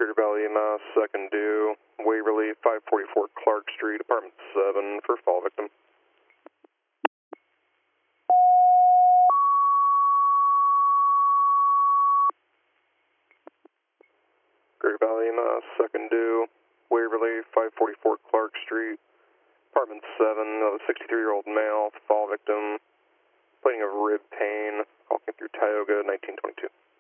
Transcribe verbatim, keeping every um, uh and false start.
Greater Valley E M S, second due, Waverly, five forty-four Clark Street, apartment seven, for fall victim. Greater Valley E M S, second due, Waverly, five forty-four Clark Street, apartment seven, a sixty-three-year-old male, fall victim, complaining of rib pain, walking through Tioga, nineteen twenty-two.